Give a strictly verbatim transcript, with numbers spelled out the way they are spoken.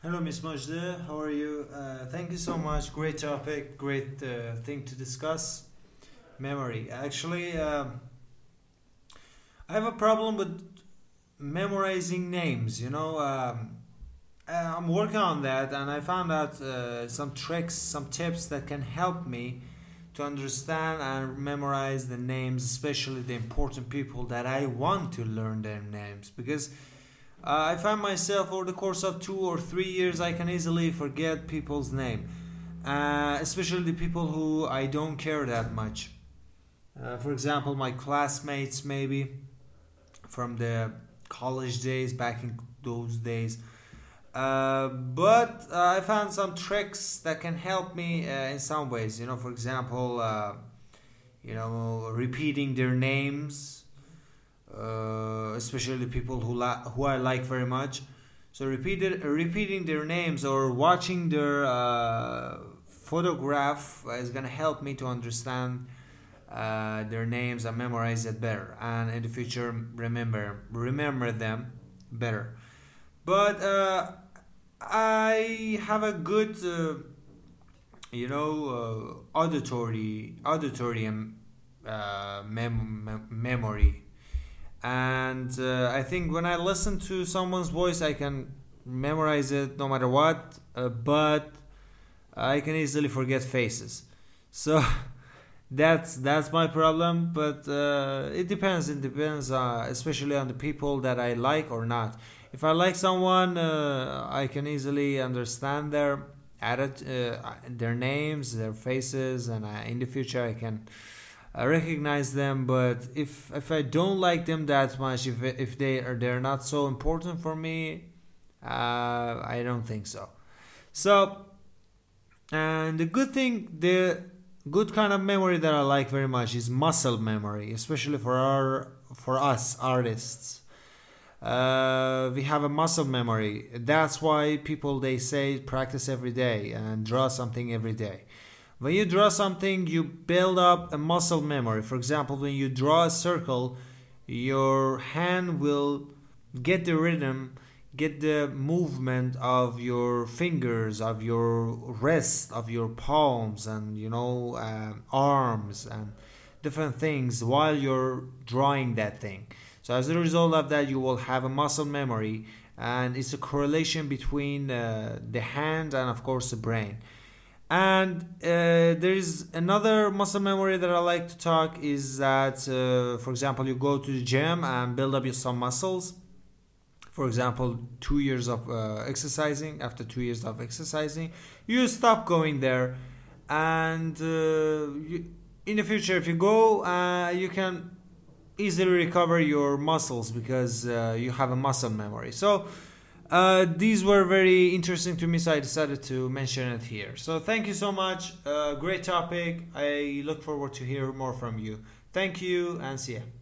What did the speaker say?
Hello, Miss Majda. How are you? Uh, thank you so much. Great topic, great uh, thing to discuss. Memory. Actually, um, I have a problem with memorizing names. You know, um, uh, I'm working on that, and I found out uh, some tricks, some tips that can help me to understand and memorize the names, especially the important people that I want to learn their names. Because uh, I find myself over the course of two or three years, I can easily forget people's name, uh, especially the people who I don't care that much. Uh, for example, my classmates, maybe from the college days, back in those days. Uh, but uh, I found some tricks that can help me uh, in some ways. You know, for example, uh, you know, repeating their names, uh, especially people who la- who I like very much. So repeated, repeating their names or watching their uh, photograph is gonna help me to understand uh, their names and memorize it better, and in the future remember remember them better. But uh, I have a good, uh, you know, uh, auditory auditory um, uh, mem- mem- memory, and uh, I think when I listen to someone's voice, I can memorize it no matter what. Uh, but I can easily forget faces, so that's that's my problem. But uh, it depends. It depends, uh, especially on the people that I like or not. If I like someone, uh, I can easily understand their attitude, uh, their names, their faces, and uh, in the future I can uh, recognize them. But if if I don't like them that much, if if they are they're not so important for me, uh, I don't think so. So, and the good thing, the good kind of memory that I like very much is muscle memory, especially for our for us artists. Uh, we have a muscle memory. That's why people they say practice every day and draw something every day. When you draw something, you build up a muscle memory. For example, when you draw a circle, your hand will get the rhythm, get the movement of your fingers, of your wrist, of your palms, and you know, um, arms and different things while you're drawing that thing. So as a result of that, you will have a muscle memory, and it's a correlation between uh, the hand and, of course, the brain. And uh, there is another muscle memory that I like to talk is that, uh, for example, you go to the gym and build up your some muscles. For example, two years of uh, exercising. After two years of exercising, you stop going there, and uh, you, in the future, if you go, uh, you can easily recover your muscles because uh, you have a muscle memory. So uh, these were very interesting to me, so I decided to mention it here. So thank you so much. Uh, great topic. I look forward to hear more from you. Thank you and see ya.